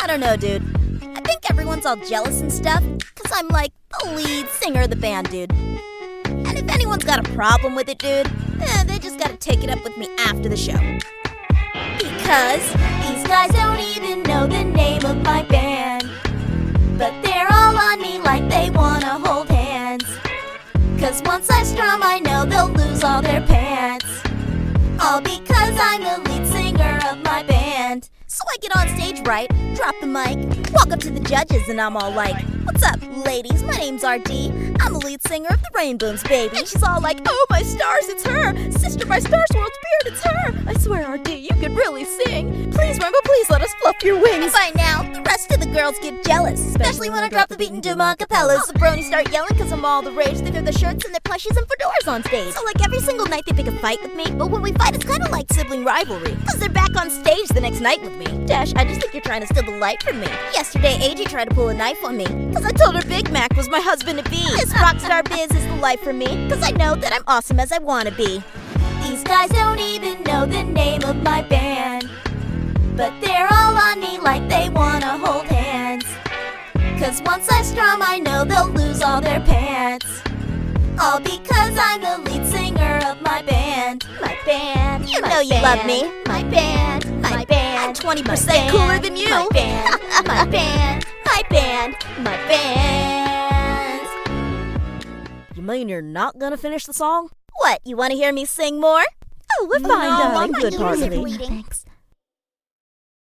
I don't know, dude. I think everyone's all jealous and stuff, because I'm like the lead singer of the band, dude. And if anyone's got a problem with it, dude, they just gotta take it up with me after the show. Because these guys don't even know the name of my band, but they're all on me like they wanna hold hands. Cause once I strum, I know they'll lose all their pants. All because I'm the lead singer of my band. So I get on stage right, drop the mic, walk up to the judges, and I'm all like, "What's up, ladies? My name's RD. I'm the lead singer of the Rainbooms, baby." And she's all like, "Oh, my stars, it's her. Sister, my Stars World's beard, it's her. I swear, RD, you could really sing. Please, Rainbow, please let us fluff your wings." And by now, the rest of the girls get jealous, especially when I drop the beat and do my acapellas. All the bronies start yelling cause I'm all the rage. They throw their shirts and their plushies and fedoras on stage. So like every single night they pick a fight with me, but when we fight it's kinda like sibling rivalry, cause they're back on stage the next night with me. Dash, I just think you're trying to steal the light from me. Yesterday, AJ tried to pull a knife on me, cause I told her Big Mac was my husband-to-be. This rockstar biz is the life for me, cause I know that I'm awesome as I wanna be. These guys don't even know the name of my band, but they're all on me like they wanna hold hands. Cause once I strum, I know they'll lose all their pants. All because I'm the lead singer of my band. My band. You know you love me. My band. My band. I'm 20% cooler than you. My band. My band. My band. My band. You mean you're not gonna finish the song? What, you wanna hear me sing more? Oh, we're fine, darling. Good part of it. Thanks.